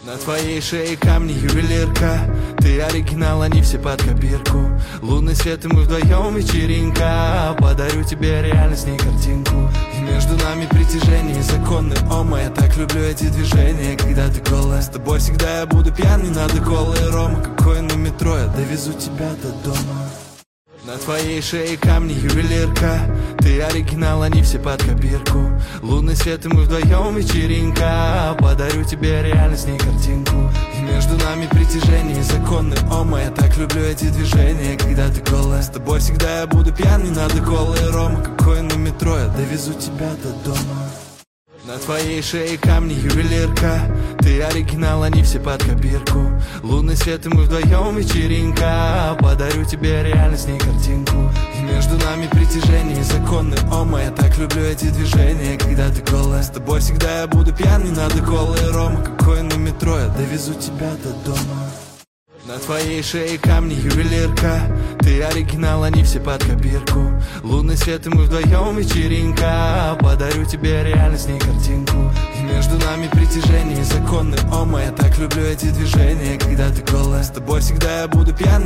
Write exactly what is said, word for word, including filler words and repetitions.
На твоей шее камни ювелирка. Ты оригинал, они все под копирку. Лунный свет и мы вдвоем вечеринка. Подарю тебе реально с ней картинку. И между нами притяжение законное. О, я так люблю эти движения, когда ты голая. С тобой всегда я буду пьяный, надо колы и рома. Какой на метро, я довезу тебя до дома. На твоей шее камни ювелирка. Ты оригинал, они все под копирку. Лунный свет и мы вдвоем вечеринка. Подарю тебе реально с ней картинку. И между нами притяжение законное. О, я так люблю эти движения, когда ты голая. С тобой всегда я буду пьяный, надо колы и рома. Какой на метро, я довезу тебя до дома. На твоей шее камни ювелирка. Ты оригинал, они все под копирку. Лунный свет и мы вдвоем вечеринка. Подарю тебе реально с ней картинку. И между нами притяжение законное. О, я так люблю эти движения, когда ты голая. С тобой всегда я буду пьяный, надо колы и рома. Какой на метро, я довезу тебя до дома. На твоей шее камни ювелирка. Ты оригинал, они все под копирку. Лунный свет и мы вдвоем вечеринка. Подарю тебе реально с ней картинку. И между нами притяжение законное. О, я так люблю эти движения, когда ты голая. С тобой всегда я буду пьяный.